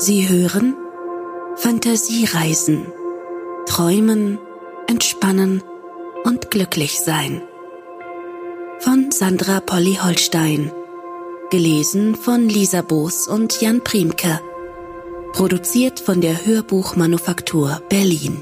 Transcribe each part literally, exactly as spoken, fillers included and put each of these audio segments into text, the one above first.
Sie hören Fantasiereisen. Träumen, entspannen und glücklich sein. Von Sandra Polly Holstein. Gelesen von Lisa Boos und Jan Priemke. Produziert von der Hörbuchmanufaktur Berlin.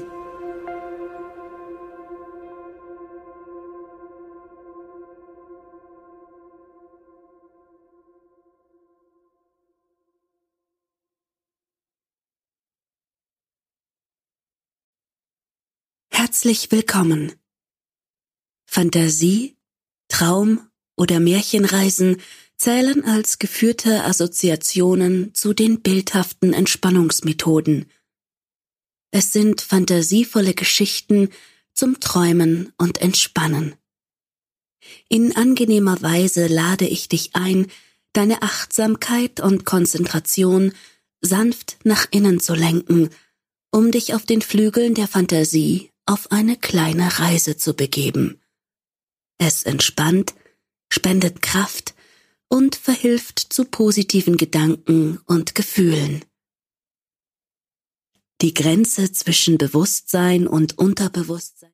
Herzlich willkommen. Fantasie, Traum oder Märchenreisen zählen als geführte Assoziationen zu den bildhaften Entspannungsmethoden. Es sind fantasievolle Geschichten zum Träumen und Entspannen. In angenehmer Weise lade ich dich ein, deine Achtsamkeit und Konzentration sanft nach innen zu lenken, um dich auf den Flügeln der Fantasie auf eine kleine Reise zu begeben. Es entspannt, spendet Kraft und verhilft zu positiven Gedanken und Gefühlen. Die Grenze zwischen Bewusstsein und Unterbewusstsein